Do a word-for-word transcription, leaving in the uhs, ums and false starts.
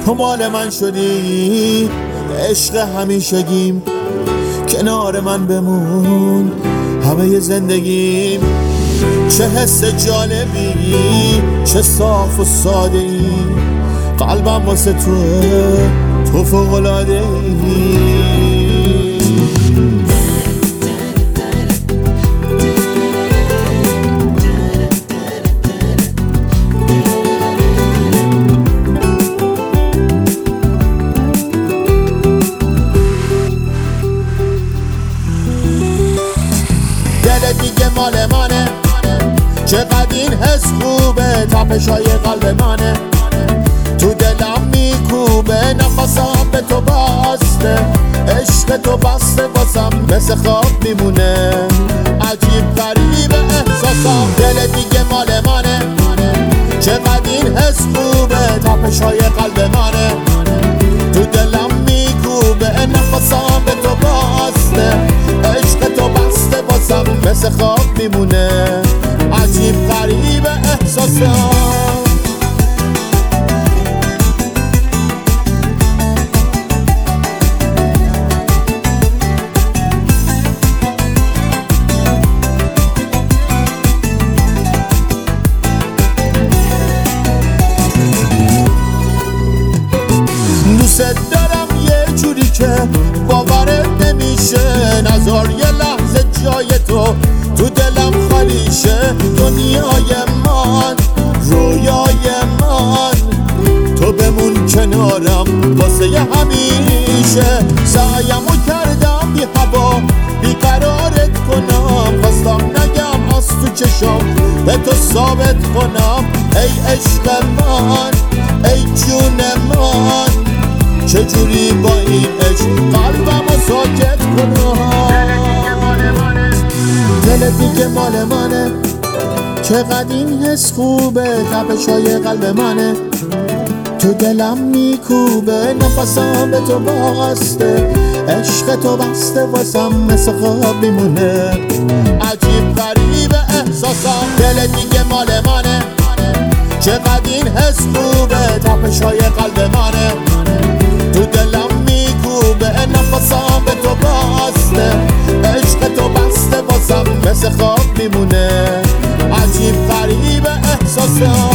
تو مال من شدی، عشق همیشگیم، کنار من بمون همه زندگیم. چه حس جالبی، چه صاف و ساده ای، قلبم واسه توه، تو فوق‌العاده ای. دل دیگه مال منه، چقدر این حس خوبه، تپشای قلب منه، تو دلم میکوبه، نفسم به تو بسته، عشق تو بسته واسم مثل خواب میمونه، عجیب غریب احساسم. دل دیگه مال منه، چقدر این حس خوبه، تپشای قلب منه، تو دلم میکوبه، نفسم به تو بسته، عشق تو بسته واسم مثل خواب میمونه، عجیب غریب احساسم. دوست دارم یه جوری که باورت نمیشه، نذار یه لحظه جای تو تو دلم خالی شه. دنیای من، رویای من، تو بمون کنارم واسه همیشه. سعیمو کردم بی هوا بیقرارت کنم، خواستم نگم از تو چشم به تو ثابت کنم. ای عشق من، ای جون من، چجوری با این عشق قلبمو ساکت کنم. دل دیگه مال منه، چقدر این حس خوبه، تپشای قلب منه، تو دلم میکوبه، نفسم به تو بسته، عشق تو بسته واسم مثل خواب میمونه، عجیب غریب احساسم. دل دیگه مال منه، چقدر این حس خوبه، تپشای قلب منه، تو دلم میکوبه، نفسم به تو بسته، عشق تو بسته واسم مثل خواب میمونه، عجیب غریب احساسم.